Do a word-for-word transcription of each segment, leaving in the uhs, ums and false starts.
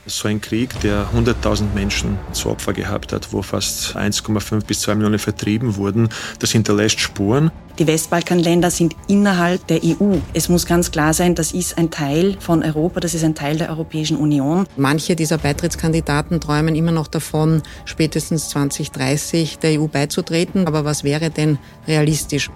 So ein Krieg, der hunderttausend Menschen zu Opfer gehabt hat, wo fast eins Komma fünf bis zwei Millionen vertrieben wurden, das hinterlässt Spuren. Die Westbalkanländer sind innerhalb der E U. Es muss ganz klar sein, das ist ein Teil von Europa, das ist ein Teil der Europäischen Union. Manche dieser Beitrittskandidaten träumen immer noch davon, spätestens zwanzig dreißig der E U beizutreten. Aber was wäre denn realistisch?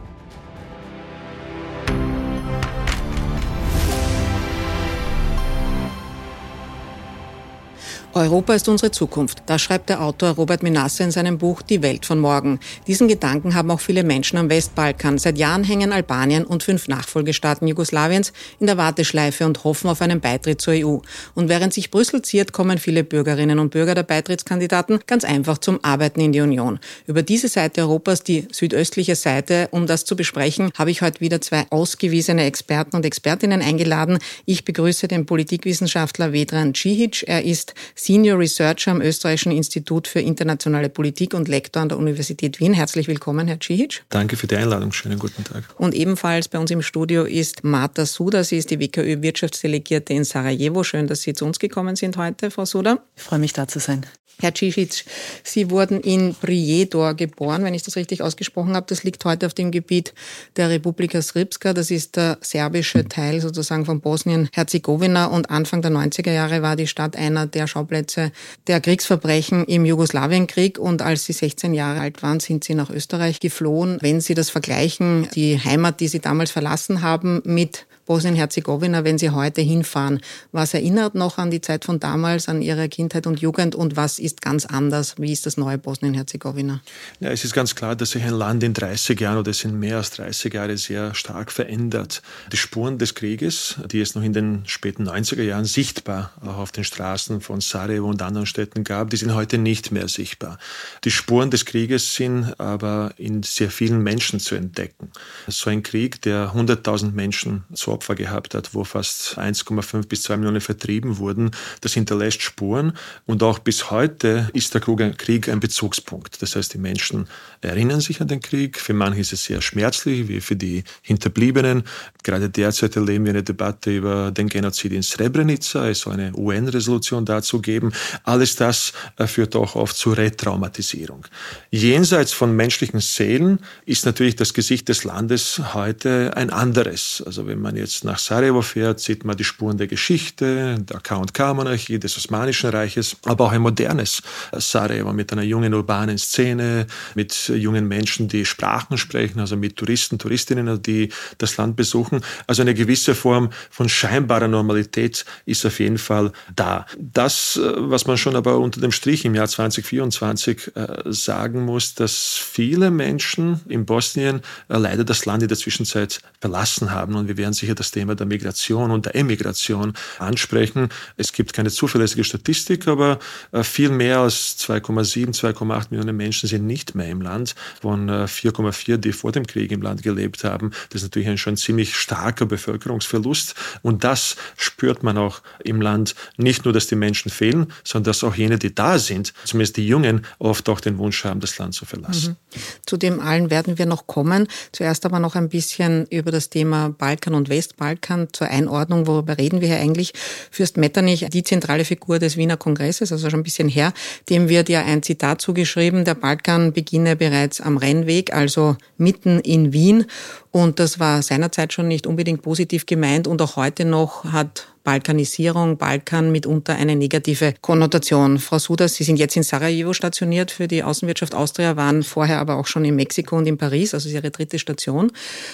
Europa ist unsere Zukunft. Das schreibt der Autor Robert Menasse in seinem Buch Die Welt von morgen. Diesen Gedanken haben auch viele Menschen am Westbalkan. Seit Jahren hängen Albanien und fünf Nachfolgestaaten Jugoslawiens in der Warteschleife und hoffen auf einen Beitritt zur E U. Und während sich Brüssel ziert, kommen viele Bürgerinnen und Bürger der Beitrittskandidaten ganz einfach zum Arbeiten in die Union. Über diese Seite Europas, die südöstliche Seite, um das zu besprechen, habe ich heute wieder zwei ausgewiesene Experten und Expertinnen eingeladen. Ich begrüße den Politikwissenschaftler Vedran Csihic. Er ist Senior Researcher am Österreichischen Institut für internationale Politik und Lektor an der Universität Wien. Herzlich willkommen, Herr Csihic. Danke für die Einladung. Schönen guten Tag. Und ebenfalls bei uns im Studio ist Marta Suda. Sie ist die W K Ö-Wirtschaftsdelegierte in Sarajevo. Schön, dass Sie zu uns gekommen sind heute, Frau Suda. Ich freue mich, da zu sein. Herr Csihic, Sie wurden in Prijedor geboren, wenn ich das richtig ausgesprochen habe. Das liegt heute auf dem Gebiet der Republika Srpska. Das ist der serbische Teil sozusagen von Bosnien-Herzegowina. Und Anfang der neunziger Jahre war die Stadt einer der Schauplätze der Kriegsverbrechen im Jugoslawienkrieg. Und als Sie sechzehn Jahre alt waren, sind Sie nach Österreich geflohen. Wenn Sie das vergleichen, die Heimat, die Sie damals verlassen haben, mit Bosnien-Herzegowina, wenn Sie heute hinfahren, was erinnert noch an die Zeit von damals, an Ihre Kindheit und Jugend und was ist ganz anders? Wie ist das neue Bosnien-Herzegowina? Ja, es ist ganz klar, dass sich ein Land in dreißig Jahren oder es sind mehr als dreißig Jahre sehr stark verändert. Die Spuren des Krieges, die es noch in den späten neunziger Jahren sichtbar auch auf den Straßen von Sarajevo und anderen Städten gab, die sind heute nicht mehr sichtbar. Die Spuren des Krieges sind aber in sehr vielen Menschen zu entdecken. So ein Krieg, der hunderttausend Menschen zu Opfer gehabt hat, wo fast eins Komma fünf bis zwei Millionen vertrieben wurden, das hinterlässt Spuren und auch bis heute ist der Krieg ein Bezugspunkt. Das heißt, die Menschen erinnern sich an den Krieg. Für manche ist es sehr schmerzlich, wie für die Hinterbliebenen. Gerade derzeit erleben wir eine Debatte über den Genozid in Srebrenica. Es soll eine U N-Resolution dazu geben. Alles das führt auch oft zu Retraumatisierung. Jenseits von menschlichen Seelen ist natürlich das Gesicht des Landes heute ein anderes. Also wenn man jetzt nach Sarajevo fährt, sieht man die Spuren der Geschichte, der K und K-Monarchie, des Osmanischen Reiches, aber auch ein modernes Sarajevo mit einer jungen urbanen Szene, mit jungen Menschen, die Sprachen sprechen, also mit Touristen, Touristinnen, die das Land besuchen. Also eine gewisse Form von scheinbarer Normalität ist auf jeden Fall da. Das, was man schon aber unter dem Strich im Jahr zwanzig vierundzwanzig äh, sagen muss, dass viele Menschen in Bosnien äh, leider das Land in der Zwischenzeit verlassen haben und wir werden sicher das Thema der Migration und der Emigration ansprechen. Es gibt keine zuverlässige Statistik, aber viel mehr als zwei Komma sieben, zwei Komma acht Millionen Menschen sind nicht mehr im Land, von vier Komma vier, die vor dem Krieg im Land gelebt haben. Das ist natürlich ein schon ziemlich starker Bevölkerungsverlust und das spürt man auch im Land. Nicht nur, dass die Menschen fehlen, sondern dass auch jene, die da sind, zumindest die Jungen, oft auch den Wunsch haben, das Land zu verlassen. Mhm. Zu dem allen werden wir noch kommen. Zuerst aber noch ein bisschen über das Thema Balkan und Westbalkan zur Einordnung, worüber reden wir hier eigentlich? Fürst Metternich, die zentrale Figur des Wiener Kongresses, also schon ein bisschen her, dem wird ja ein Zitat zugeschrieben, der Balkan beginne bereits am Rennweg, also mitten in Wien. Und das war seinerzeit schon nicht unbedingt positiv gemeint und auch heute noch hat Balkanisierung, Balkan mitunter eine negative Konnotation. Frau Suda, Sie sind jetzt in Sarajevo stationiert für die Außenwirtschaft Austria, waren vorher aber auch schon in Mexiko und in Paris, also Ihre dritte Station.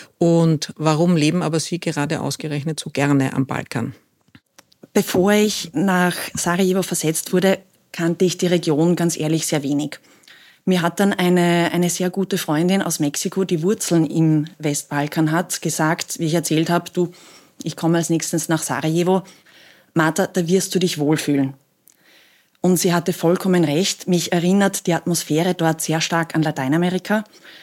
Und warum leben aber Sie gerade ausgerechnet so gerne am Balkan? Bevor ich nach Sarajevo versetzt wurde, kannte ich die Region ganz ehrlich sehr wenig. Mir hat dann eine, eine sehr gute Freundin aus Mexiko, die Wurzeln im Westbalkan hat, gesagt, wie ich erzählt habe, du, ich komme als nächstes nach Sarajevo. Marta, da wirst du dich wohlfühlen. Und sie hatte vollkommen recht. Mich erinnert die Atmosphäre dort sehr stark an Lateinamerika.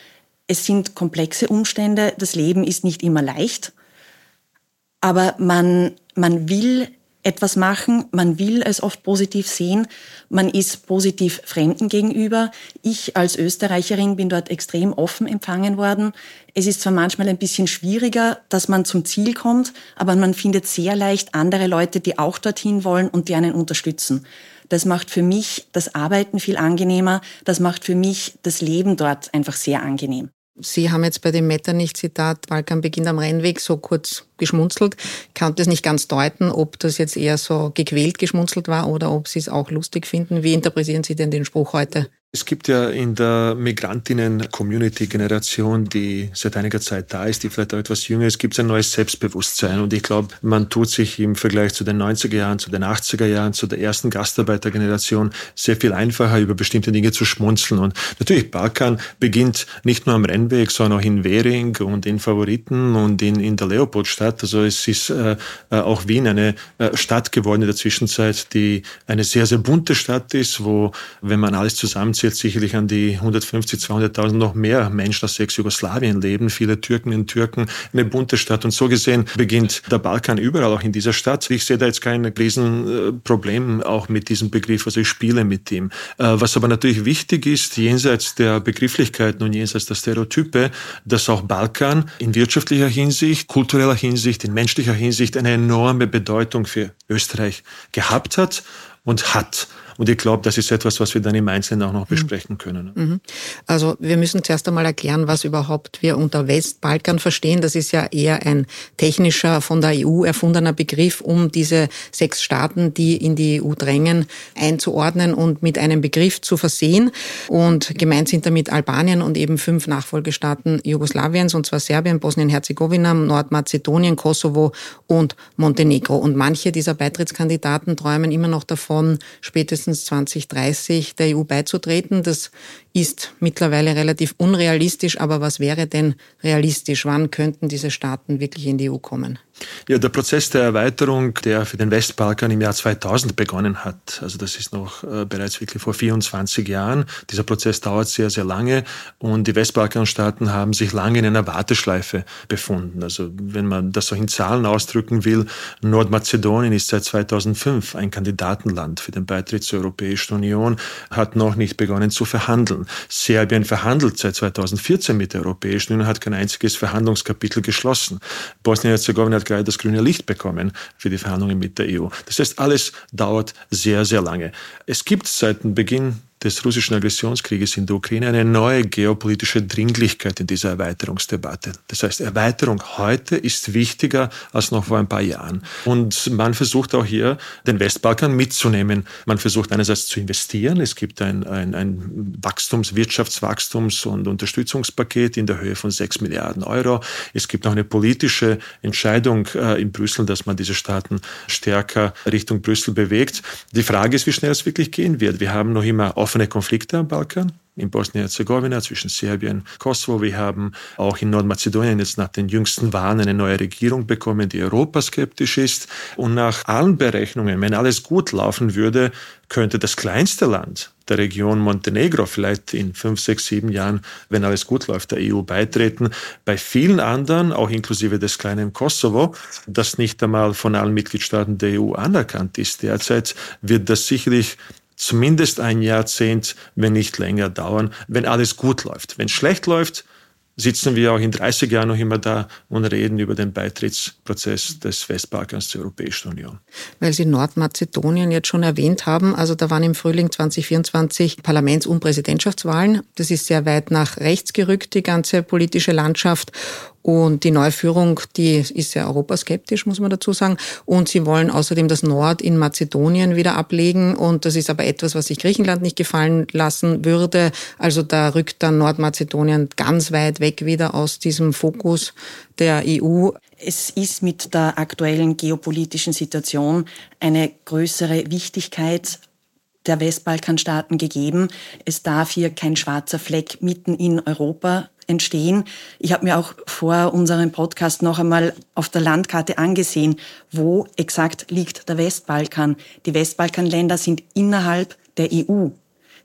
Es sind komplexe Umstände. Das Leben ist nicht immer leicht. Aber man, man will etwas machen, man will es oft positiv sehen, man ist positiv Fremden gegenüber. Ich als Österreicherin bin dort extrem offen empfangen worden. Es ist zwar manchmal ein bisschen schwieriger, dass man zum Ziel kommt, aber man findet sehr leicht andere Leute, die auch dorthin wollen und die einen unterstützen. Das macht für mich das Arbeiten viel angenehmer, das macht für mich das Leben dort einfach sehr angenehm. Sie haben jetzt bei dem Metternich-Zitat Balkan beginnt am Rennweg so kurz geschmunzelt. Ich kann das nicht ganz deuten, ob das jetzt eher so gequält geschmunzelt war oder ob Sie es auch lustig finden. Wie interpretieren Sie denn den Spruch heute? Es gibt ja in der Migrantinnen-Community-Generation, die seit einiger Zeit da ist, die vielleicht auch etwas jünger ist, gibt es ein neues Selbstbewusstsein. Und ich glaube, man tut sich im Vergleich zu den neunziger Jahren, zu den achtziger Jahren, zu der ersten Gastarbeitergeneration sehr viel einfacher, über bestimmte Dinge zu schmunzeln. Und natürlich, Balkan beginnt nicht nur am Rennweg, sondern auch in Währing und in Favoriten und in, in der Leopoldstadt. Also es ist äh, auch Wien eine äh, Stadt geworden in der Zwischenzeit, die eine sehr, sehr bunte Stadt ist, wo, wenn man alles zusammenzählt, jetzt sicherlich an die hundertfünfzig, zweihunderttausend noch mehr Menschen aus Ex-Jugoslawien leben, viele Türken und Türken, eine bunte Stadt. Und so gesehen beginnt der Balkan überall, auch in dieser Stadt. Ich sehe da jetzt kein Riesenproblem auch mit diesem Begriff, also ich spiele mit ihm. Was aber natürlich wichtig ist, jenseits der Begrifflichkeiten und jenseits der Stereotype, dass auch Balkan in wirtschaftlicher Hinsicht, kultureller Hinsicht, in menschlicher Hinsicht eine enorme Bedeutung für Österreich gehabt hat und hat. Und ich glaube, das ist etwas, was wir dann im Einzelnen auch noch besprechen können. Also wir müssen zuerst einmal erklären, was überhaupt wir unter Westbalkan verstehen. Das ist ja eher ein technischer, von der E U erfundener Begriff, um diese sechs Staaten, die in die E U drängen, einzuordnen und mit einem Begriff zu versehen. Und gemeint sind damit Albanien und eben fünf Nachfolgestaaten Jugoslawiens, und zwar Serbien, Bosnien-Herzegowina, Nordmazedonien, Kosovo und Montenegro. Und manche dieser Beitrittskandidaten träumen immer noch davon, spätestens zwanzig dreißig der E U beizutreten. Das ist mittlerweile relativ unrealistisch, aber was wäre denn realistisch? Wann könnten diese Staaten wirklich in die E U kommen? Ja, der Prozess der Erweiterung, der für den Westbalkan im Jahr zweitausend begonnen hat, also das ist noch äh, bereits wirklich vor vierundzwanzig Jahren. Dieser Prozess dauert sehr, sehr lange und die Westbalkanstaaten haben sich lange in einer Warteschleife befunden. Also wenn man das so in Zahlen ausdrücken will, Nordmazedonien ist seit zweitausendfünf ein Kandidatenland für den Beitritt zur Europäischen Union, hat noch nicht begonnen zu verhandeln. Serbien verhandelt seit zweitausendvierzehn mit der Europäischen Union, hat kein einziges Verhandlungskapitel geschlossen. Bosnien-Herzegowina hat gerade das grüne Licht bekommen für die Verhandlungen mit der E U. Das heißt, alles dauert sehr, sehr lange. Es gibt seit dem Beginn des russischen Aggressionskrieges in der Ukraine eine neue geopolitische Dringlichkeit in dieser Erweiterungsdebatte. Das heißt, Erweiterung heute ist wichtiger als noch vor ein paar Jahren. Und man versucht auch hier, den Westbalkan mitzunehmen. Man versucht einerseits zu investieren. Es gibt ein, ein, ein Wachstums-, Wirtschaftswachstums- und Unterstützungspaket in der Höhe von sechs Milliarden Euro. Es gibt auch eine politische Entscheidung äh, in Brüssel, dass man diese Staaten stärker Richtung Brüssel bewegt. Die Frage ist, wie schnell es wirklich gehen wird. Wir haben noch immer offene Konflikte am Balkan, in Bosnien-Herzegowina zwischen Serbien und Kosovo. Wir haben auch in Nordmazedonien jetzt nach den jüngsten Wahlen eine neue Regierung bekommen, die europaskeptisch ist. Und nach allen Berechnungen, wenn alles gut laufen würde, könnte das kleinste Land der Region Montenegro vielleicht in fünf, sechs, sieben Jahren, wenn alles gut läuft, der E U beitreten. Bei vielen anderen, auch inklusive des kleinen Kosovo, das nicht einmal von allen Mitgliedstaaten der E U anerkannt ist derzeit, wird das sicherlich zumindest ein Jahrzehnt, wenn nicht länger dauern, wenn alles gut läuft. Wenn es schlecht läuft, sitzen wir auch in dreißig Jahren noch immer da und reden über den Beitrittsprozess des Westbalkans zur Europäischen Union. Weil Sie Nordmazedonien jetzt schon erwähnt haben, also da waren im Frühling zwanzig vierundzwanzig Parlaments- und Präsidentschaftswahlen. Das ist sehr weit nach rechts gerückt, die ganze politische Landschaft. Und die neue Führung, die ist sehr europaskeptisch, muss man dazu sagen. Und sie wollen außerdem das Nord in Mazedonien wieder ablegen. Und das ist aber etwas, was sich Griechenland nicht gefallen lassen würde. Also da rückt dann Nordmazedonien ganz weit weg wieder aus diesem Fokus der E U. Es ist mit der aktuellen geopolitischen Situation eine größere Wichtigkeit der Westbalkanstaaten gegeben. Es darf hier kein schwarzer Fleck mitten in Europa entstehen. Ich habe mir auch vor unserem Podcast noch einmal auf der Landkarte angesehen, wo exakt liegt der Westbalkan. Die Westbalkanländer sind innerhalb der E U.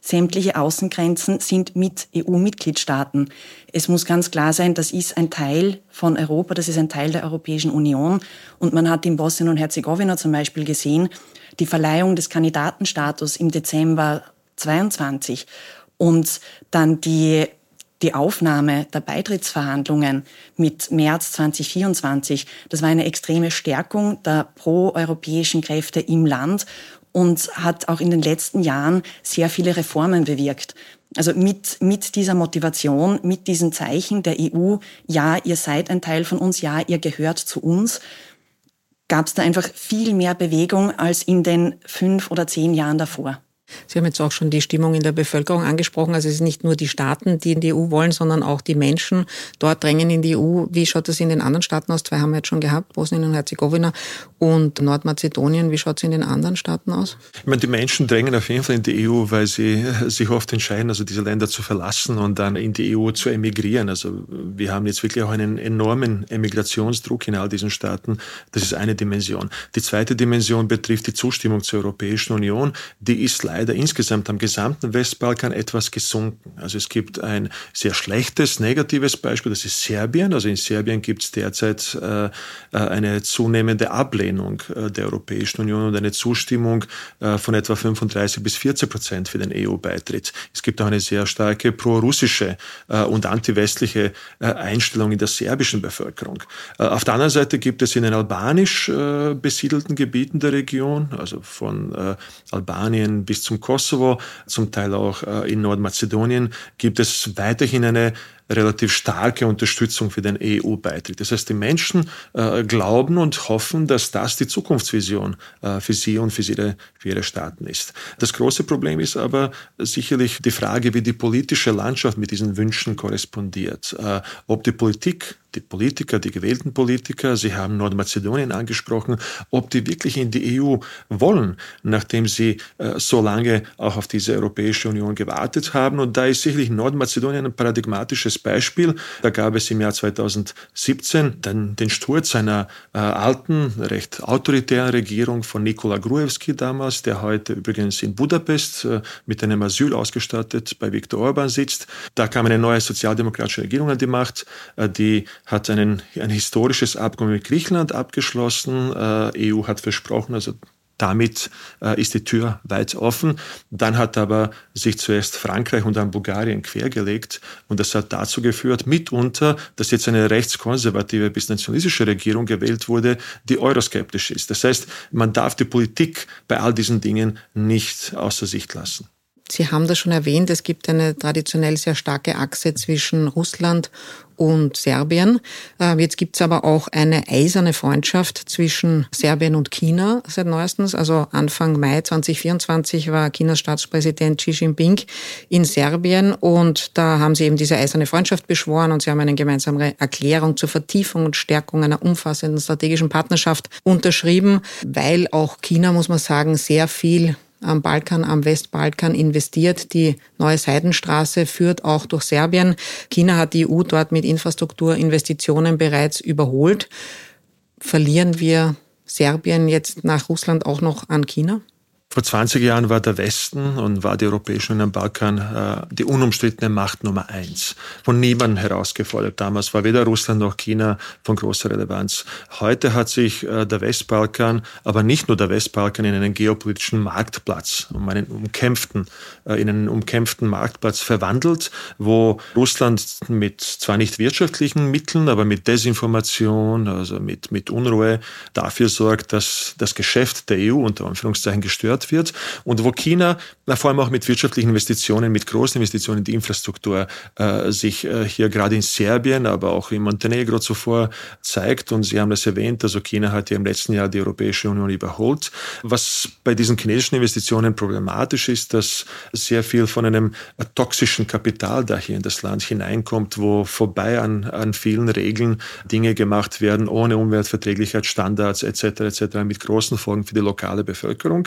sämtliche Außengrenzen sind mit E U-Mitgliedstaaten. Es muss ganz klar sein, das ist ein Teil von Europa, das ist ein Teil der Europäischen Union. Und man hat in Bosnien und Herzegowina zum Beispiel gesehen, die Verleihung des Kandidatenstatus im Dezember zweiundzwanzig und dann die Die Aufnahme der Beitrittsverhandlungen mit März zweitausendvierundzwanzig, das war eine extreme Stärkung der proeuropäischen Kräfte im Land und hat auch in den letzten Jahren sehr viele Reformen bewirkt. Also mit, mit dieser Motivation, mit diesen Zeichen der E U, ja, ihr seid ein Teil von uns, ja, ihr gehört zu uns, gab es da einfach viel mehr Bewegung als in den fünf oder zehn Jahren davor. Sie haben jetzt auch schon die Stimmung in der Bevölkerung angesprochen. Also es ist nicht nur die Staaten, die in die E U wollen, sondern auch die Menschen dort drängen in die E U. Wie schaut das in den anderen Staaten aus? Zwei haben wir jetzt schon gehabt, Bosnien und Herzegowina und Nordmazedonien. Wie schaut es in den anderen Staaten aus? Ich meine, die Menschen drängen auf jeden Fall in die E U, weil sie sich oft entscheiden, also diese Länder zu verlassen und dann in die E U zu emigrieren. Also wir haben jetzt wirklich auch einen enormen Emigrationsdruck in all diesen Staaten. Das ist eine Dimension. Die zweite Dimension betrifft die Zustimmung zur Europäischen Union. Die ist leider insgesamt am gesamten Westbalkan etwas gesunken. Also es gibt ein sehr schlechtes, negatives Beispiel, das ist Serbien. Also in Serbien gibt es derzeit äh, eine zunehmende Ablehnung äh, der Europäischen Union und eine Zustimmung äh, von etwa fünfunddreißig bis vierzig Prozent für den E U-Beitritt. Es gibt auch eine sehr starke prorussische äh, und antiwestliche äh, Einstellung in der serbischen Bevölkerung. Äh, auf der anderen Seite gibt es in den albanisch äh, besiedelten Gebieten der Region, also von äh, Albanien bis zum Kosovo, zum Teil auch äh, in Nordmazedonien, gibt es weiterhin eine relativ starke Unterstützung für den E U-Beitritt. Das heißt, die Menschen äh, glauben und hoffen, dass das die Zukunftsvision äh, für sie und für ihre, für ihre Staaten ist. Das große Problem ist aber sicherlich die Frage, wie die politische Landschaft mit diesen Wünschen korrespondiert. Äh, ob die Politik, die Politiker, die gewählten Politiker, Sie haben Nordmazedonien angesprochen, ob die wirklich in die E U wollen, nachdem sie äh, so lange auch auf diese Europäische Union gewartet haben. Und da ist sicherlich Nordmazedonien ein paradigmatisches Beispiel. Da gab es im Jahr zweitausendsiebzehn dann den Sturz einer äh, alten, recht autoritären Regierung von Nikola Gruevski damals, der heute übrigens in Budapest äh, mit einem Asyl ausgestattet bei Viktor Orban sitzt. Da kam eine neue sozialdemokratische Regierung an die Macht, äh, die hat einen, ein historisches Abkommen mit Griechenland abgeschlossen. Äh, E U hat versprochen, also damit äh, ist die Tür weit offen. Dann hat aber sich zuerst Frankreich und dann Bulgarien quergelegt und das hat dazu geführt, mitunter, dass jetzt eine rechtskonservative bis nationalistische Regierung gewählt wurde, die euroskeptisch ist. Das heißt, man darf die Politik bei all diesen Dingen nicht außer Sicht lassen. Sie haben das schon erwähnt, es gibt eine traditionell sehr starke Achse zwischen Russland und Serbien. Jetzt gibt es aber auch eine eiserne Freundschaft zwischen Serbien und China seit neuestens. Also Anfang Mai zweitausendvierundzwanzig war Chinas Staatspräsident Xi Jinping in Serbien und da haben sie eben diese eiserne Freundschaft beschworen und sie haben eine gemeinsame Erklärung zur Vertiefung und Stärkung einer umfassenden strategischen Partnerschaft unterschrieben, weil auch China, muss man sagen, sehr viel am Balkan, am Westbalkan investiert. Die neue Seidenstraße führt auch durch Serbien. China hat die E U dort mit Infrastrukturinvestitionen bereits überholt. Verlieren wir Serbien jetzt nach Russland auch noch an China? Vor zwanzig Jahren war der Westen und war die Europäische Union am Balkan äh, die unumstrittene Macht Nummer eins. Von niemandem herausgefordert. Damals war weder Russland noch China von großer Relevanz. Heute hat sich äh, der Westbalkan, aber nicht nur der Westbalkan, in einen geopolitischen Marktplatz, um einen umkämpften, äh, in einen umkämpften Marktplatz verwandelt, wo Russland mit zwar nicht wirtschaftlichen Mitteln, aber mit Desinformation, also mit, mit Unruhe dafür sorgt, dass das Geschäft der E U unter Anführungszeichen gestört wird und wo China vor allem auch mit wirtschaftlichen Investitionen, mit großen Investitionen in die Infrastruktur äh, sich äh, hier gerade in Serbien, aber auch in Montenegro zuvor zeigt. Und Sie haben das erwähnt, also China hat ja im letzten Jahr die Europäische Union überholt. Was bei diesen chinesischen Investitionen problematisch ist, dass sehr viel von einem äh, toxischen Kapital da hier in das Land hineinkommt, wo vorbei an, an vielen Regeln Dinge gemacht werden, ohne Umweltverträglichkeitsstandards et cetera et cetera mit großen Folgen für die lokale Bevölkerung.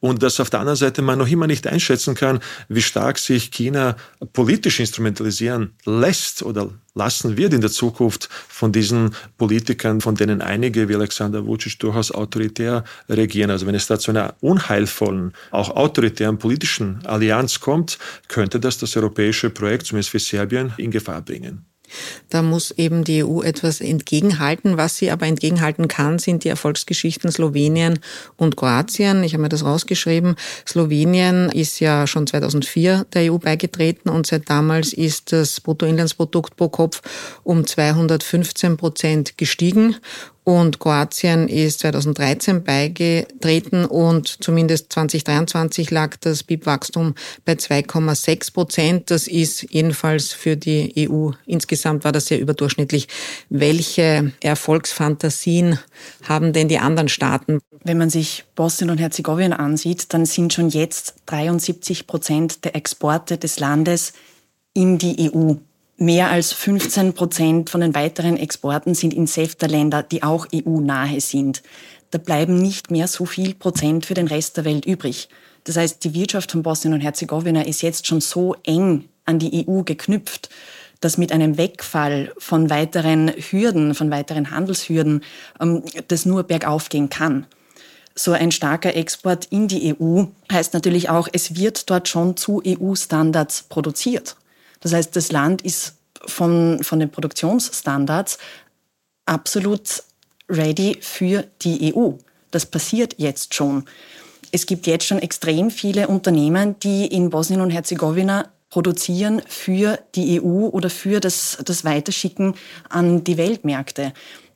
und dass auf der anderen Seite man noch immer nicht einschätzen kann, wie stark sich China politisch instrumentalisieren lässt oder lassen wird in der Zukunft von diesen Politikern, von denen einige wie Alexander Vučić durchaus autoritär regieren. Also wenn es da zu einer unheilvollen, auch autoritären politischen Allianz kommt, könnte das das europäische Projekt, zumindest für Serbien, in Gefahr bringen. Da muss eben die E U etwas entgegenhalten. Was sie aber entgegenhalten kann, sind die Erfolgsgeschichten Slowenien und Kroatien. Ich habe mir das rausgeschrieben. Slowenien ist ja schon zweitausendvier der E U beigetreten und seit damals ist das Bruttoinlandsprodukt pro Kopf um zweihundertfünfzehn Prozent gestiegen. Und Kroatien ist zweitausenddreizehn beigetreten und zumindest zweitausenddreiundzwanzig lag das B I P-Wachstum bei zwei Komma sechs Prozent. Das ist jedenfalls für die E U insgesamt war das sehr überdurchschnittlich. Welche Erfolgsfantasien haben denn die anderen Staaten? Wenn man sich Bosnien und Herzegowina ansieht, dann sind schon jetzt dreiundsiebzig Prozent der Exporte des Landes in die E U. Mehr als fünfzehn Prozent von den weiteren Exporten sind in CEFTA-Länder, die auch E U-nahe sind. Da bleiben nicht mehr so viel Prozent für den Rest der Welt übrig. Das heißt, die Wirtschaft von Bosnien und Herzegowina ist jetzt schon so eng an die E U geknüpft, dass mit einem Wegfall von weiteren Hürden, von weiteren Handelshürden, das nur bergauf gehen kann. So ein starker Export in die E U heißt natürlich auch, es wird dort schon zu E U-Standards produziert. Das heißt, das Land ist von, von den Produktionsstandards absolut ready für die E U. Das passiert jetzt schon. Es gibt jetzt schon extrem viele Unternehmen, die in Bosnien und Herzegowina produzieren für die E U oder für das, das Weiterschicken an die Weltmärkte.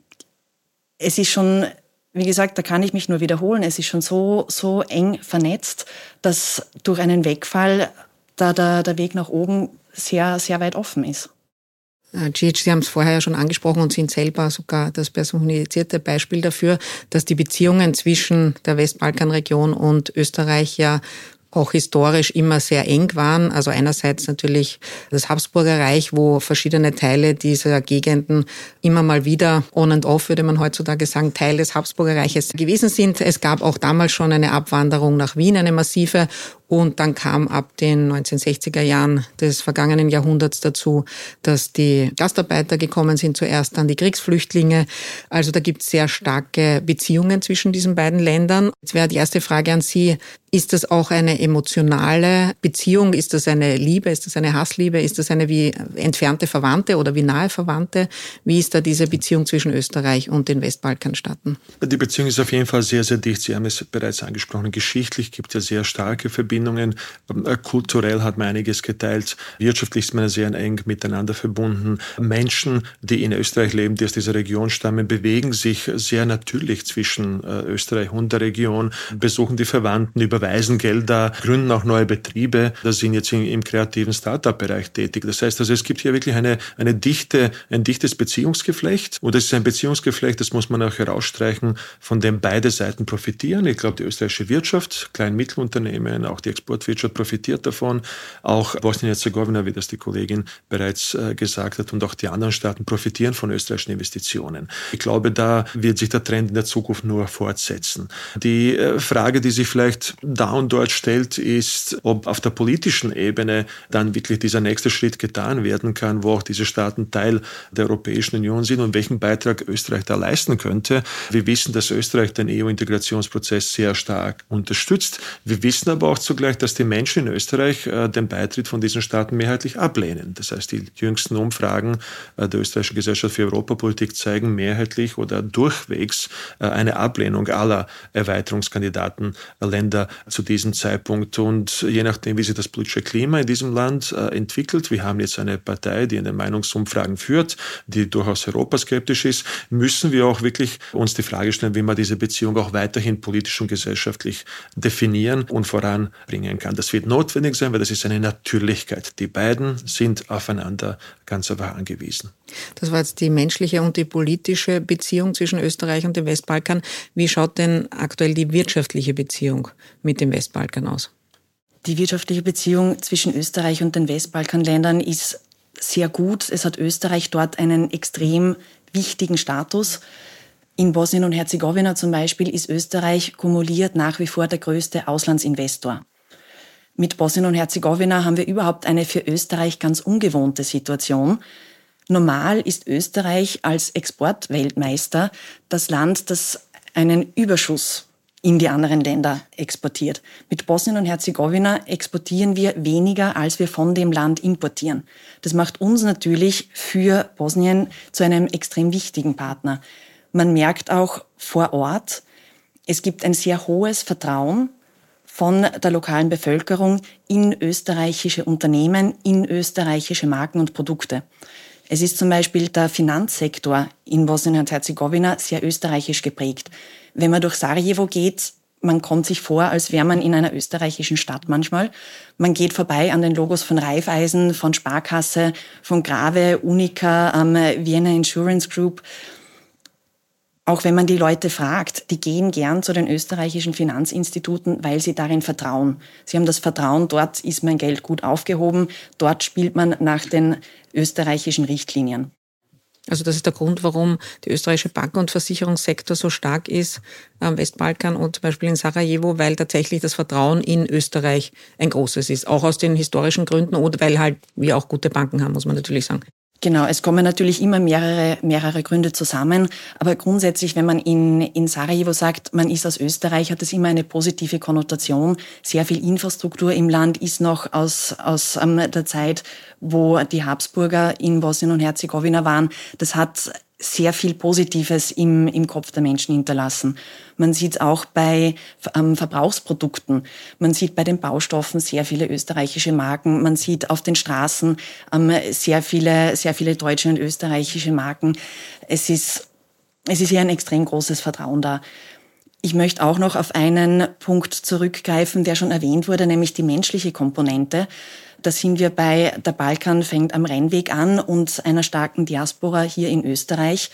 Es ist schon, wie gesagt, da kann ich mich nur wiederholen, es ist schon so, so eng vernetzt, dass durch einen Wegfall da der, der Weg nach oben sehr, sehr weit offen ist. Cic, Sie haben es vorher ja schon angesprochen und sind selber sogar das personifizierte Beispiel dafür, dass die Beziehungen zwischen der Westbalkanregion und Österreich ja auch historisch immer sehr eng waren. Also einerseits natürlich das Habsburger Reich, wo verschiedene Teile dieser Gegenden immer mal wieder on and off, würde man heutzutage sagen, Teil des Habsburger Reiches gewesen sind. Es gab auch damals schon eine Abwanderung nach Wien, eine massive. Und dann kam ab den neunzehnhundertsechziger Jahren des vergangenen Jahrhunderts dazu, dass die Gastarbeiter gekommen sind zuerst, dann die Kriegsflüchtlinge. Also da gibt es sehr starke Beziehungen zwischen diesen beiden Ländern. Jetzt wäre die erste Frage an Sie, ist das auch eine emotionale Beziehung? Ist das eine Liebe? Ist das eine Hassliebe? Ist das eine wie entfernte Verwandte oder wie nahe Verwandte? Wie ist da diese Beziehung zwischen Österreich und den Westbalkanstaaten? Die Beziehung ist auf jeden Fall sehr, sehr dicht. Sie haben es bereits angesprochen. Geschichtlich gibt es ja sehr starke Verbindungen. Kulturell hat man einiges geteilt. Wirtschaftlich ist man sehr eng miteinander verbunden. Menschen, die in Österreich leben, die aus dieser Region stammen, bewegen sich sehr natürlich zwischen Österreich und der Region, besuchen die Verwandten, überweisen Gelder, gründen auch neue Betriebe. Da sind jetzt im kreativen Start-up-Bereich tätig. Das heißt also, es gibt hier wirklich eine, eine dichte, ein dichtes Beziehungsgeflecht. Und das ist ein Beziehungsgeflecht, das muss man auch herausstreichen, von dem beide Seiten profitieren. Ich glaube, die österreichische Wirtschaft, Klein- und Mittelunternehmen, auch die Exportwirtschaft profitiert davon. Auch Bosnien-Herzegowina, wie das die Kollegin bereits äh, gesagt hat, und auch die anderen Staaten profitieren von österreichischen Investitionen. Ich glaube, da wird sich der Trend in der Zukunft nur fortsetzen. Die äh, Frage, die sich vielleicht da und dort stellt, ist, ob auf der politischen Ebene dann wirklich dieser nächste Schritt getan werden kann, wo auch diese Staaten Teil der Europäischen Union sind und welchen Beitrag Österreich da leisten könnte. Wir wissen, dass Österreich den E U-Integrationsprozess sehr stark unterstützt. Wir wissen aber auch zugleich, dass die Menschen in Österreich äh, den Beitritt von diesen Staaten mehrheitlich ablehnen. Das heißt, die jüngsten Umfragen äh, der Österreichischen Gesellschaft für Europapolitik zeigen mehrheitlich oder durchwegs äh, eine Ablehnung aller Erweiterungskandidatenländer zu diesem Zeitpunkt. Und je nachdem, wie sich das politische Klima in diesem Land äh, entwickelt, wir haben jetzt eine Partei, die in den Meinungsumfragen führt, die durchaus europaskeptisch ist, müssen wir auch wirklich uns die Frage stellen, wie man diese Beziehung auch weiterhin politisch und gesellschaftlich definieren und voranbringen kann. Das wird notwendig sein, weil das ist eine Natürlichkeit. Die beiden sind aufeinander ganz einfach angewiesen. Das war jetzt die menschliche und die politische Beziehung zwischen Österreich und dem Westbalkan. Wie schaut denn aktuell die wirtschaftliche Beziehung mit dem Westbalkan aus? Die wirtschaftliche Beziehung zwischen Österreich und den Westbalkanländern ist sehr gut. Es hat Österreich dort einen extrem wichtigen Status. In Bosnien und Herzegowina zum Beispiel ist Österreich kumuliert nach wie vor der größte Auslandsinvestor. Mit Bosnien und Herzegowina haben wir überhaupt eine für Österreich ganz ungewohnte Situation. Normal ist Österreich als Exportweltmeister das Land, das einen Überschuss in die anderen Länder exportiert. Mit Bosnien und Herzegowina exportieren wir weniger, als wir von dem Land importieren. Das macht uns natürlich für Bosnien zu einem extrem wichtigen Partner. Man merkt auch vor Ort, es gibt ein sehr hohes Vertrauen von der lokalen Bevölkerung in österreichische Unternehmen, in österreichische Marken und Produkte. Es ist zum Beispiel der Finanzsektor in Bosnien und Herzegowina sehr österreichisch geprägt. Wenn man durch Sarajevo geht, man kommt sich vor, als wäre man in einer österreichischen Stadt manchmal. Man geht vorbei an den Logos von Raiffeisen, von Sparkasse, von Grave, Unica, ähm, Vienna Insurance Group. Auch wenn man die Leute fragt, die gehen gern zu den österreichischen Finanzinstituten, weil sie darin vertrauen. Sie haben das Vertrauen, dort ist mein Geld gut aufgehoben, dort spielt man nach den österreichischen Richtlinien. Also das ist der Grund, warum der österreichische Banken- und Versicherungssektor so stark ist am Westbalkan und zum Beispiel in Sarajevo, weil tatsächlich das Vertrauen in Österreich ein großes ist. Auch aus den historischen Gründen und weil halt wir auch gute Banken haben, muss man natürlich sagen. Genau, es kommen natürlich immer mehrere, mehrere Gründe zusammen. Aber grundsätzlich, wenn man in, in Sarajevo sagt, man ist aus Österreich, hat das immer eine positive Konnotation. Sehr viel Infrastruktur im Land ist noch aus, aus ähm, der Zeit, wo die Habsburger in Bosnien und Herzegowina waren. Das hat sehr viel Positives im, im Kopf der Menschen hinterlassen. Man sieht es auch bei ähm, Verbrauchsprodukten. Man sieht bei den Baustoffen sehr viele österreichische Marken. Man sieht auf den Straßen ähm, sehr viele, sehr viele deutsche und österreichische Marken. Es ist, es ist hier ein extrem großes Vertrauen da. Ich möchte auch noch auf einen Punkt zurückgreifen, der schon erwähnt wurde, nämlich die menschliche Komponente. Da sind wir bei der Balkan fängt am Rennweg an und einer starken Diaspora hier in Österreich.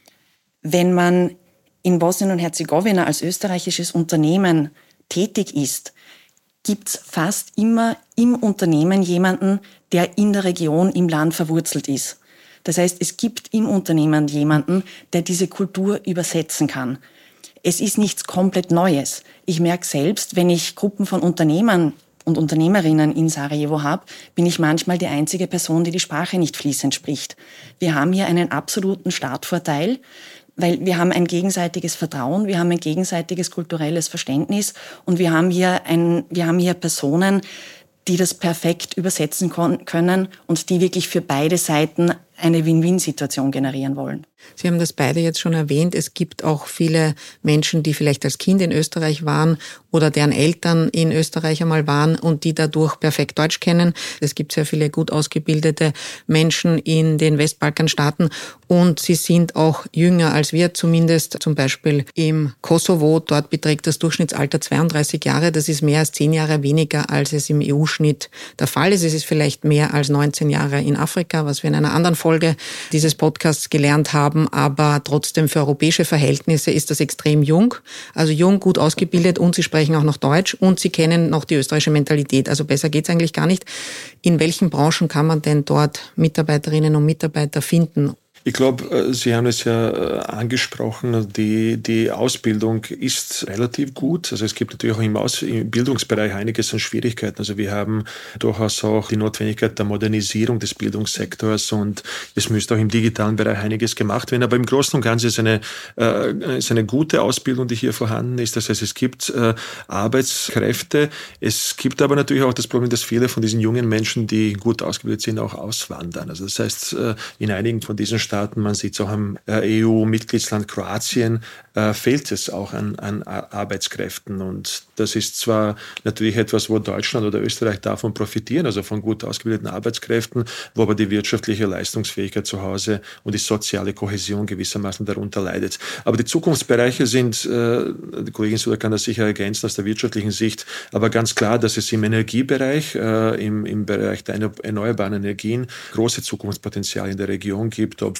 Wenn man in Bosnien und Herzegowina als österreichisches Unternehmen tätig ist, gibt's fast immer im Unternehmen jemanden, der in der Region, im Land verwurzelt ist. Das heißt, es gibt im Unternehmen jemanden, der diese Kultur übersetzen kann. Es ist nichts komplett Neues. Ich merke selbst, wenn ich Gruppen von Unternehmern und Unternehmerinnen in Sarajevo habe, bin ich manchmal die einzige Person, die die Sprache nicht fließend spricht. Wir haben hier einen absoluten Startvorteil, weil wir haben ein gegenseitiges Vertrauen, wir haben ein gegenseitiges kulturelles Verständnis und wir haben hier ein, wir haben hier Personen, die das perfekt übersetzen können und die wirklich für beide Seiten eine Win-Win-Situation generieren wollen. Sie haben das beide jetzt schon erwähnt. Es gibt auch viele Menschen, die vielleicht als Kind in Österreich waren oder deren Eltern in Österreich einmal waren und die dadurch perfekt Deutsch kennen. Es gibt sehr viele gut ausgebildete Menschen in den Westbalkanstaaten und sie sind auch jünger als wir, zumindest zum Beispiel im Kosovo. Dort beträgt das Durchschnittsalter zweiunddreißig Jahre. Das ist mehr als zehn Jahre weniger, als es im E U-Schnitt der Fall ist. Es ist vielleicht mehr als neunzehn Jahre in Afrika, was wir in einer anderen Folge dieses Podcasts gelernt haben. Aber trotzdem für europäische Verhältnisse ist das extrem jung. Also jung, gut ausgebildet und sie sprechen auch noch Deutsch und sie kennen noch die österreichische Mentalität. Also besser geht's eigentlich gar nicht. In welchen Branchen kann man denn dort Mitarbeiterinnen und Mitarbeiter finden? Ich glaube, Sie haben es ja angesprochen, die, die Ausbildung ist relativ gut. Also es gibt natürlich auch im, Aus-, im Bildungsbereich einiges an Schwierigkeiten. Also wir haben durchaus auch die Notwendigkeit der Modernisierung des Bildungssektors und es müsste auch im digitalen Bereich einiges gemacht werden. Aber im Großen und Ganzen ist eine, äh, ist eine gute Ausbildung, die hier vorhanden ist. Das heißt, es gibt äh, Arbeitskräfte. Es gibt aber natürlich auch das Problem, dass viele von diesen jungen Menschen, die gut ausgebildet sind, auch auswandern. Also das heißt, äh, in einigen von diesen Staaten, man sieht es auch am E U-Mitgliedsland Kroatien, äh, fehlt es auch an, an Arbeitskräften. Und das ist zwar natürlich etwas, wo Deutschland oder Österreich davon profitieren, also von gut ausgebildeten Arbeitskräften, wo aber die wirtschaftliche Leistungsfähigkeit zu Hause und die soziale Kohäsion gewissermaßen darunter leidet. Aber die Zukunftsbereiche sind, äh, die Kollegin Suda kann das sicher ergänzen aus der wirtschaftlichen Sicht, aber ganz klar, dass es im Energiebereich, äh, im, im Bereich der erneuerbaren Energien große Zukunftspotenziale in der Region gibt, ob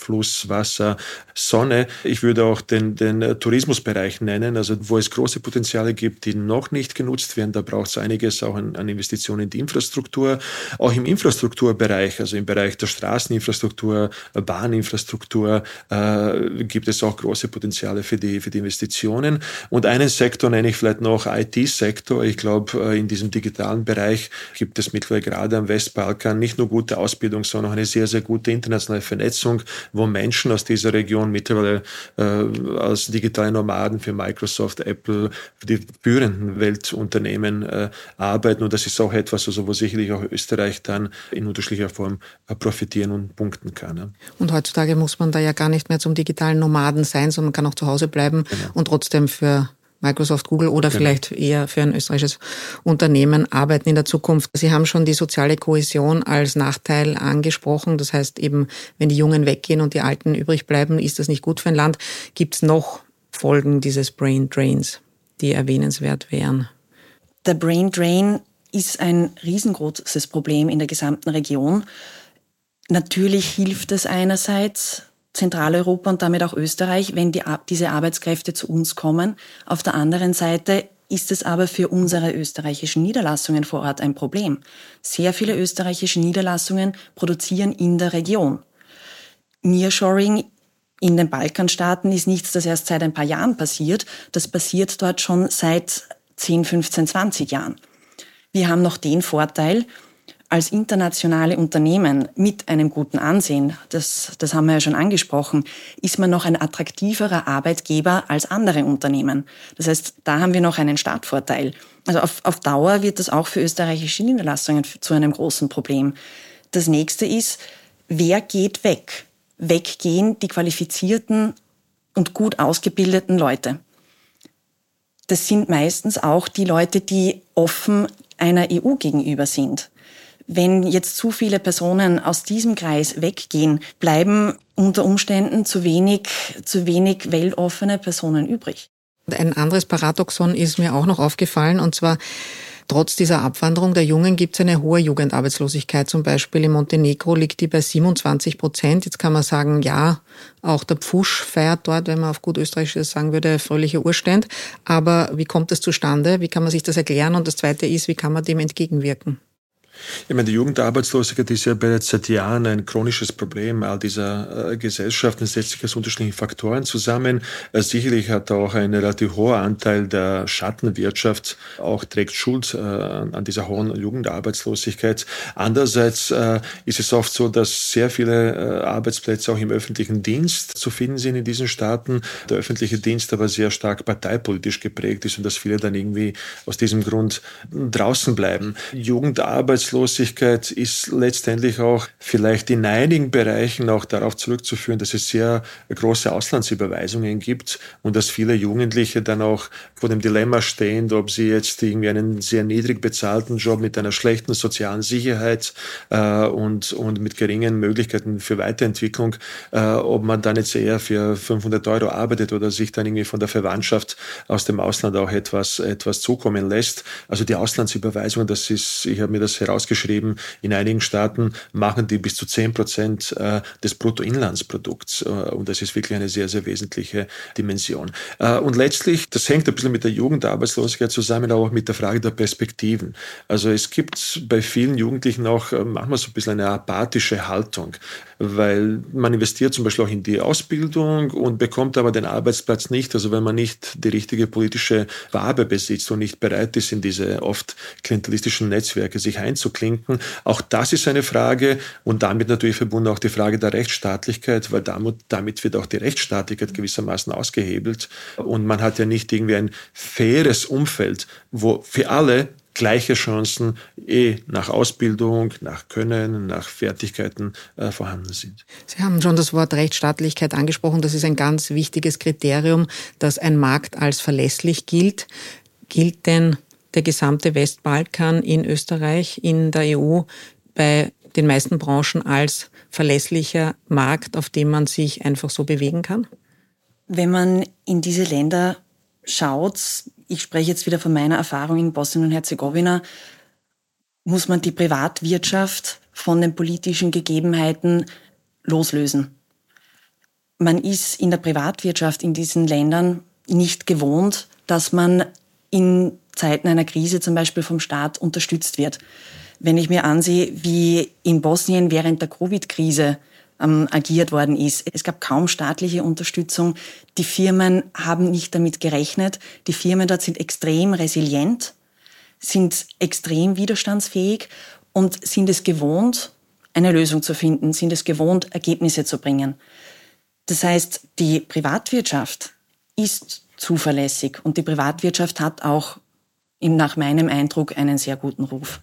Fluss, Wasser, Sonne. Ich würde auch den, den Tourismusbereich nennen, also wo es große Potenziale gibt, die noch nicht genutzt werden. Da braucht es einiges auch an, an Investitionen in die Infrastruktur. Auch im Infrastrukturbereich, also im Bereich der Straßeninfrastruktur, Bahninfrastruktur, äh, gibt es auch große Potenziale für die, für die Investitionen. Und einen Sektor nenne ich vielleicht noch I T-Sektor. Ich glaube, in diesem digitalen Bereich gibt es mittlerweile gerade am Westbalkan nicht nur gute Ausbildung, sondern auch eine sehr, sehr gute internationale Vernetzung, wo Menschen aus dieser Region mittlerweile äh, als digitale Nomaden für Microsoft, Apple, für die führenden Weltunternehmen äh, arbeiten. Und das ist auch etwas, also wo sicherlich auch Österreich dann in unterschiedlicher Form äh, profitieren und punkten kann. Ja. Und heutzutage muss man da ja gar nicht mehr zum digitalen Nomaden sein, sondern man kann auch zu Hause bleiben genau. und trotzdem für Microsoft, Google oder genau. vielleicht eher für ein österreichisches Unternehmen arbeiten in der Zukunft. Sie haben schon die soziale Kohäsion als Nachteil angesprochen. Das heißt eben, wenn die Jungen weggehen und die Alten übrig bleiben, ist das nicht gut für ein Land. Gibt es noch Folgen dieses Brain Drains, die erwähnenswert wären? Der Brain Drain ist ein riesengroßes Problem in der gesamten Region. Natürlich hilft es einerseits Zentraleuropa und damit auch Österreich, wenn die, diese Arbeitskräfte zu uns kommen. Auf der anderen Seite ist es aber für unsere österreichischen Niederlassungen vor Ort ein Problem. Sehr viele österreichische Niederlassungen produzieren in der Region. Nearshoring in den Balkanstaaten ist nichts, das erst seit ein paar Jahren passiert. Das passiert dort schon seit zehn, fünfzehn, zwanzig Jahren. Wir haben noch den Vorteil, als internationale Unternehmen mit einem guten Ansehen, das, das haben wir ja schon angesprochen, ist man noch ein attraktiverer Arbeitgeber als andere Unternehmen. Das heißt, da haben wir noch einen Startvorteil. Also auf, auf Dauer wird das auch für österreichische Niederlassungen zu einem großen Problem. Das nächste ist, wer geht weg? Weggehen die qualifizierten und gut ausgebildeten Leute. Das sind meistens auch die Leute, die offen einer E U gegenüber sind. Wenn jetzt zu viele Personen aus diesem Kreis weggehen, bleiben unter Umständen zu wenig, zu wenig weltoffene Personen übrig. Ein anderes Paradoxon ist mir auch noch aufgefallen, und zwar trotz dieser Abwanderung der Jungen gibt es eine hohe Jugendarbeitslosigkeit. Zum Beispiel in Montenegro liegt die bei siebenundzwanzig Prozent. Jetzt kann man sagen, ja, auch der Pfusch feiert dort, wenn man auf gut Österreichisch sagen würde, fröhliche Urständ. Aber wie kommt das zustande? Wie kann man sich das erklären? Und das Zweite ist, wie kann man dem entgegenwirken? Ich meine, die Jugendarbeitslosigkeit ist ja bereits seit Jahren ein chronisches Problem all dieser äh, Gesellschaften. Es setzt sich aus unterschiedlichen Faktoren zusammen. Äh, sicherlich hat auch ein relativ hoher Anteil der Schattenwirtschaft auch trägt Schuld äh, an dieser hohen Jugendarbeitslosigkeit. Andererseits äh, ist es oft so, dass sehr viele äh, Arbeitsplätze auch im öffentlichen Dienst zu finden sind in diesen Staaten. Der öffentliche Dienst aber sehr stark parteipolitisch geprägt ist und dass viele dann irgendwie aus diesem Grund draußen bleiben. Jugendarbeitslosigkeit Arbeitslosigkeit ist letztendlich auch vielleicht in einigen Bereichen auch darauf zurückzuführen, dass es sehr große Auslandsüberweisungen gibt und dass viele Jugendliche dann auch vor dem Dilemma stehen, ob sie jetzt irgendwie einen sehr niedrig bezahlten Job mit einer schlechten sozialen Sicherheit äh, und, und mit geringen Möglichkeiten für Weiterentwicklung, äh, ob man dann jetzt eher für fünfhundert Euro arbeitet oder sich dann irgendwie von der Verwandtschaft aus dem Ausland auch etwas, etwas zukommen lässt. Also die Auslandsüberweisungen, das ist, ich habe mir das herausgeschrieben, in einigen Staaten machen die bis zu zehn Prozent des Bruttoinlandsprodukts. Und das ist wirklich eine sehr, sehr wesentliche Dimension. Und letztlich, das hängt ein bisschen mit der Jugendarbeitslosigkeit zusammen, aber auch mit der Frage der Perspektiven. Also es gibt bei vielen Jugendlichen auch manchmal so ein bisschen eine apathische Haltung, weil man investiert zum Beispiel auch in die Ausbildung und bekommt aber den Arbeitsplatz nicht. Also wenn man nicht die richtige politische Wabe besitzt und nicht bereit ist, in diese oft klientelistischen Netzwerke sich einzuklinken. Auch das ist eine Frage und damit natürlich verbunden auch die Frage der Rechtsstaatlichkeit, weil damit, damit wird auch die Rechtsstaatlichkeit gewissermaßen ausgehebelt und man hat ja nicht irgendwie ein faires Umfeld, wo für alle gleiche Chancen eh nach Ausbildung, nach Können, nach Fertigkeiten äh, vorhanden sind. Sie haben schon das Wort Rechtsstaatlichkeit angesprochen. Das ist ein ganz wichtiges Kriterium, dass ein Markt als verlässlich gilt. Gilt denn der gesamte Westbalkan in Österreich, in der E U, bei den meisten Branchen als verlässlicher Markt, auf dem man sich einfach so bewegen kann? Wenn man in diese Länder schaut, ich spreche jetzt wieder von meiner Erfahrung in Bosnien und Herzegowina, muss man die Privatwirtschaft von den politischen Gegebenheiten loslösen. man ist in der Privatwirtschaft in diesen Ländern nicht gewohnt, dass man in Zeiten einer Krise zum Beispiel vom Staat unterstützt wird. Wenn ich mir ansehe, wie in Bosnien während der Covid-Krise ähm, agiert worden ist, es gab kaum staatliche Unterstützung. Die Firmen haben nicht damit gerechnet. Die Firmen dort sind extrem resilient, sind extrem widerstandsfähig und sind es gewohnt, eine Lösung zu finden, sind es gewohnt, Ergebnisse zu bringen. Das heißt, die Privatwirtschaft ist zuverlässig und die Privatwirtschaft hat auch nach meinem Eindruck einen sehr guten Ruf.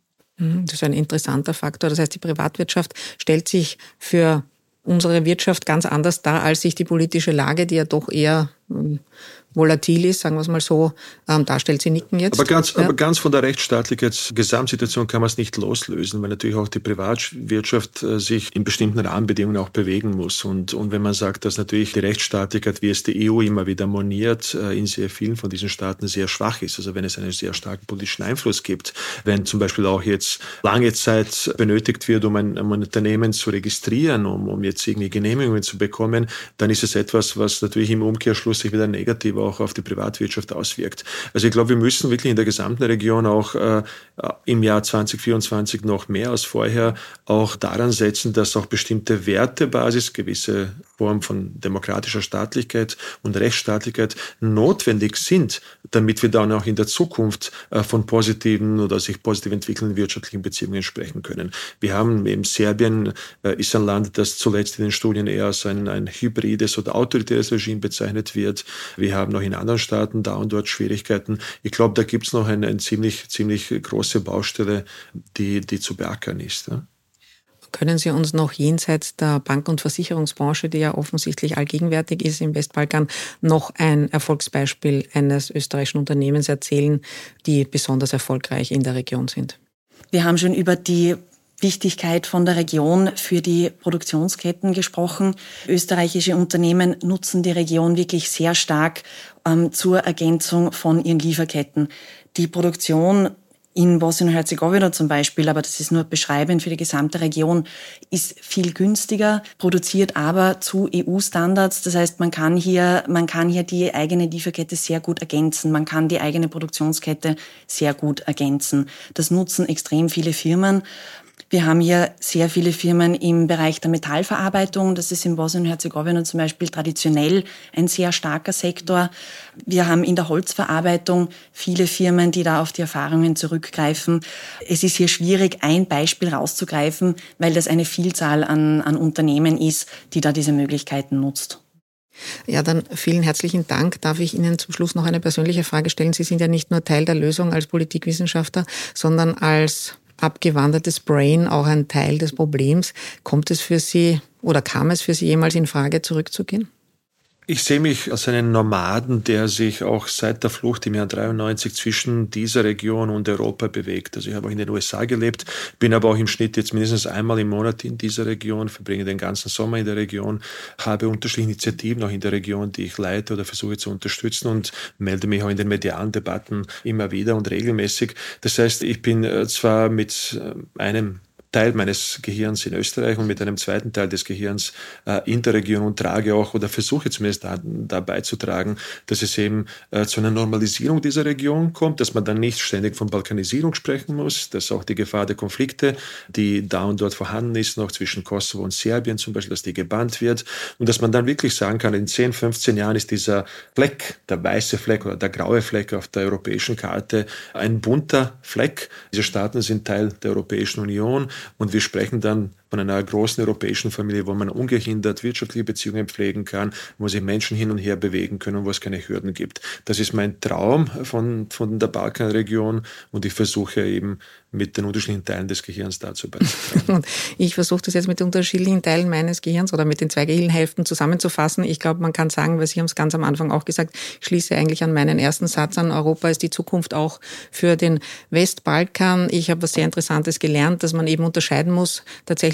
Das ist ein interessanter Faktor. Das heißt, die Privatwirtschaft stellt sich für unsere Wirtschaft ganz anders dar, als sich die politische Lage, die ja doch eher ähm, volatil ist, sagen wir es mal so, ähm, darstellt. Sie nicken jetzt. Aber ganz, ja. aber ganz von der Rechtsstaatlichkeits-Gesamtsituation kann man es nicht loslösen, weil natürlich auch die Privatwirtschaft äh, sich in bestimmten Rahmenbedingungen auch bewegen muss. Und, und wenn man sagt, dass natürlich die Rechtsstaatlichkeit, wie es die E U immer wieder moniert, äh, in sehr vielen von diesen Staaten sehr schwach ist, also wenn es einen sehr starken politischen Einfluss gibt, wenn zum Beispiel auch jetzt lange Zeit benötigt wird, um ein, um ein Unternehmen zu registrieren, um, um jetzt irgendwie Genehmigungen zu bekommen, dann ist es etwas, was natürlich im Umkehrschluss sich wieder negativ auch auf die Privatwirtschaft auswirkt. Also ich glaube, wir müssen wirklich in der gesamten Region auch äh, im Jahr zwanzig vierundzwanzig noch mehr als vorher auch daran setzen, dass auch bestimmte Wertebasis, gewisse Formen von demokratischer Staatlichkeit und Rechtsstaatlichkeit notwendig sind, damit wir dann auch in der Zukunft äh, von positiven oder sich positiv entwickelnden wirtschaftlichen Beziehungen sprechen können. Wir haben eben Serbien, äh, ist ein Land, das zuletzt in den Studien eher als ein, ein hybrides oder autoritäres Regime bezeichnet wird. Wir haben noch in anderen Staaten da und dort Schwierigkeiten. Ich glaube, da gibt es noch eine, eine ziemlich, ziemlich große Baustelle, die, die zu beackern ist. Ja. Können Sie uns noch jenseits der Bank- und Versicherungsbranche, die ja offensichtlich allgegenwärtig ist im Westbalkan, noch ein Erfolgsbeispiel eines österreichischen Unternehmens erzählen, die besonders erfolgreich in der Region sind? Wir haben schon über die Wichtigkeit von der Region für die Produktionsketten gesprochen. Österreichische Unternehmen nutzen die Region wirklich sehr stark ähm, zur Ergänzung von ihren Lieferketten. Die Produktion in Bosnien und Herzegowina zum Beispiel, aber das ist nur beschreibend für die gesamte Region, ist viel günstiger, produziert aber zu E U-Standards. Das heißt, man kann hier, man kann hier die eigene Lieferkette sehr gut ergänzen. Man kann die eigene Produktionskette sehr gut ergänzen. Das nutzen extrem viele Firmen. Wir haben hier sehr viele Firmen im Bereich der Metallverarbeitung. Das ist in Bosnien und Herzegowina zum Beispiel traditionell ein sehr starker Sektor. Wir haben in der Holzverarbeitung viele Firmen, die da auf die Erfahrungen zurückgreifen. Es ist hier schwierig, ein Beispiel rauszugreifen, weil das eine Vielzahl an, an Unternehmen ist, die da diese Möglichkeiten nutzt. Ja, dann vielen herzlichen Dank. Darf ich Ihnen zum Schluss noch eine persönliche Frage stellen? Sie sind ja nicht nur Teil der Lösung als Politikwissenschaftler, sondern als abgewandertes Brain auch ein Teil des Problems. Kommt es für Sie oder kam es für Sie jemals in Frage, zurückzugehen? Ich sehe mich als einen Nomaden, der sich auch seit der Flucht im Jahr dreiundneunzig zwischen dieser Region und Europa bewegt. Also ich habe auch in den U S A gelebt, bin aber auch im Schnitt jetzt mindestens einmal im Monat in dieser Region, verbringe den ganzen Sommer in der Region, habe unterschiedliche Initiativen auch in der Region, die ich leite oder versuche zu unterstützen und melde mich auch in den medialen Debatten immer wieder und regelmäßig. Das heißt, ich bin zwar mit einem Teil meines Gehirns in Österreich und mit einem zweiten Teil des Gehirns äh, in der Region und trage auch oder versuche zumindest da, da beizutragen, dass es eben äh, zu einer Normalisierung dieser Region kommt, dass man dann nicht ständig von Balkanisierung sprechen muss, dass auch die Gefahr der Konflikte, die da und dort vorhanden ist, noch zwischen Kosovo und Serbien zum Beispiel, dass die gebannt wird und dass man dann wirklich sagen kann, in zehn, fünfzehn Jahren ist dieser Fleck, der weiße Fleck oder der graue Fleck auf der europäischen Karte ein bunter Fleck. Diese Staaten sind Teil der Europäischen Union. Und wir sprechen dann von einer großen europäischen Familie, wo man ungehindert wirtschaftliche Beziehungen pflegen kann, wo sich Menschen hin und her bewegen können, wo es keine Hürden gibt. Das ist mein Traum von, von der Balkanregion und ich versuche eben mit den unterschiedlichen Teilen des Gehirns dazu beizutragen. Ich versuche das jetzt mit den unterschiedlichen Teilen meines Gehirns oder mit den zwei Gehirnhälften zusammenzufassen. Ich glaube, man kann sagen, weil Sie haben es ganz am Anfang auch gesagt, ich schließe eigentlich an meinen ersten Satz an, Europa ist die Zukunft auch für den Westbalkan. Ich habe was sehr Interessantes gelernt, dass man eben unterscheiden muss, tatsächlich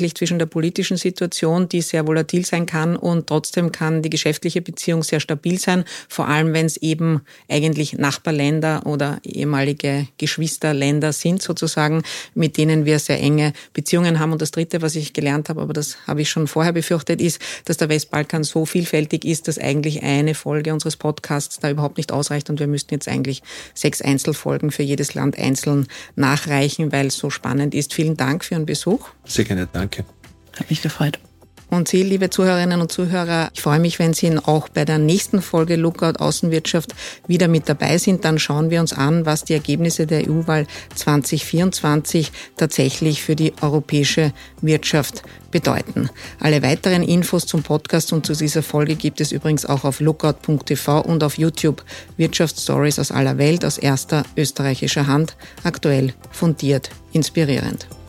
tatsächlich zwischen der politischen Situation, die sehr volatil sein kann, und trotzdem kann die geschäftliche Beziehung sehr stabil sein, vor allem wenn es eben eigentlich Nachbarländer oder ehemalige Geschwisterländer sind sozusagen, mit denen wir sehr enge Beziehungen haben. Und das Dritte, was ich gelernt habe, aber das habe ich schon vorher befürchtet, ist, dass der Westbalkan so vielfältig ist, dass eigentlich eine Folge unseres Podcasts da überhaupt nicht ausreicht und wir müssten jetzt eigentlich sechs Einzelfolgen für jedes Land einzeln nachreichen, weil es so spannend ist. Vielen Dank für Ihren Besuch. Sehr gerne, danke. Hat mich gefreut. Und Sie, liebe Zuhörerinnen und Zuhörer, ich freue mich, wenn Sie auch bei der nächsten Folge Lookout Außenwirtschaft wieder mit dabei sind. Dann schauen wir uns an, was die Ergebnisse der E U-Wahl zwanzig vierundzwanzig tatsächlich für die europäische Wirtschaft bedeuten. Alle weiteren Infos zum Podcast und zu dieser Folge gibt es übrigens auch auf lookout punkt t v und auf YouTube. Wirtschaftsstories aus aller Welt aus erster österreichischer Hand, aktuell, fundiert, inspirierend.